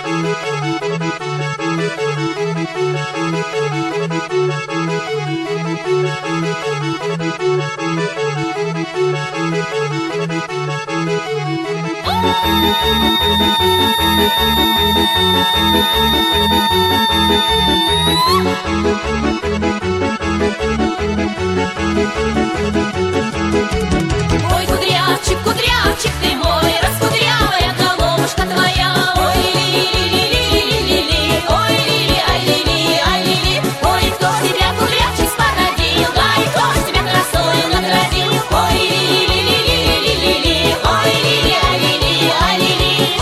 Ой, кудрявчик, кудрявчик ты мой, раскудрявая головушка твоя. Ой, ли-ли-ли-ли-ли-ли-ли, ой, ли-ли, ай, ли-ли, ой, кто ж тебя, кудрявчик, спородил, ай, кто ж тебя красою наградил. Ой, ли-ли-ли-ли-ли-ли-ли, ой, ли-ли, ай, ли-ли.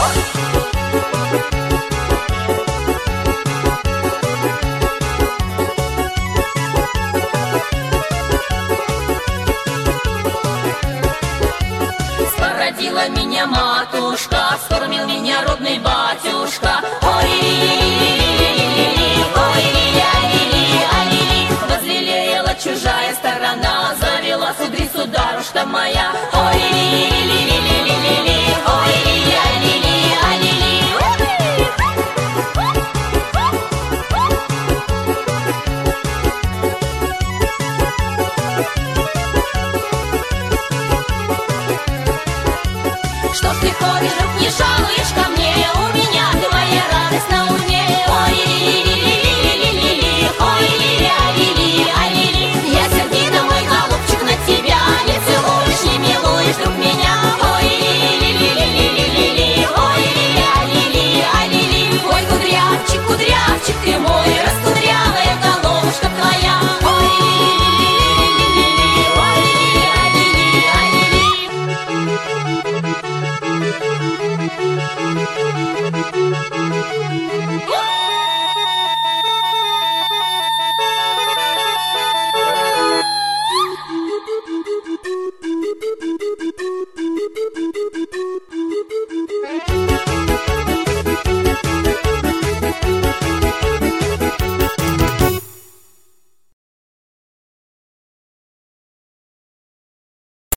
Спородила меня матушка, скормил меня родный батюшка. Ой, ли-ли-ли-ли-ли-ли, ой, ли-ли, ай, ли-ли. Возлелеяла чужая сторона, завела кудри сударушка моя. Ой, ли-ли-ли-ли-ли-ли-ли, ой, ли-ли, ай, ли-ли. Что ж ты ходишь, друг, не жалуешь ко мне? У меня ты моя радость.